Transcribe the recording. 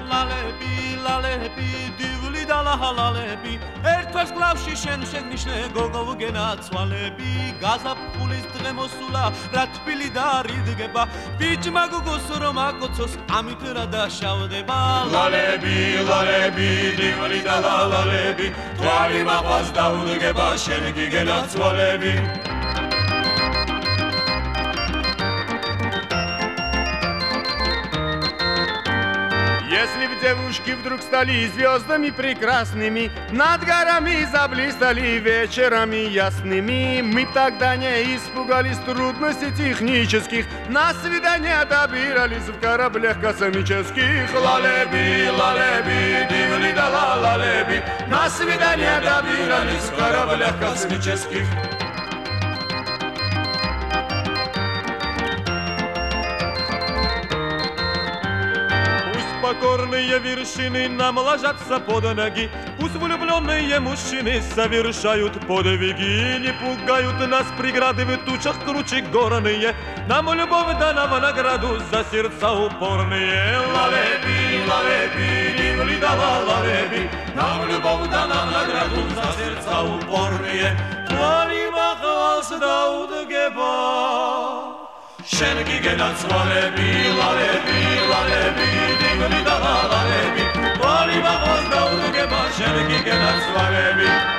ლალები ლალები დივლი და ლალები ერთვას კლავში შენ შეგნიშნე გოგო გენაცვალები გაზაფხულის დღე მოსულა რა თბილი და რიდგება ბიჭმა გოგოს რომ აკოცოს ამით რა დაშავდება ლალები ლალები დივლი და ლალები თვალი მაყავს დაუდგება შენ გენაცვალები Если в девушки вдруг стали звездами прекрасными, над горами заблистали вечерами ясными, мы тогда не испугались трудностей технических, на свидания добирались в кораблях космических. Лалеби, лалеби, дивли да лалеби, на свидания добирались в кораблях космических. Покорные вершины нам ложатся под ноги, пусть влюбленные мужчины совершают подвиги, не пугают нас преграды в тучах круче горные, нам любовь дана в награду за сердца упорные. Лалеби, лалеби, дивли да лалеби, нам любовь дана в награду за сердца упорные. твои махалс დაუდგება შენ გიგენაცვალები, ლალები, ლალები, დივლი და ლალები, თვალი მაყავს დაუდგება შენ გიგენაცვალები.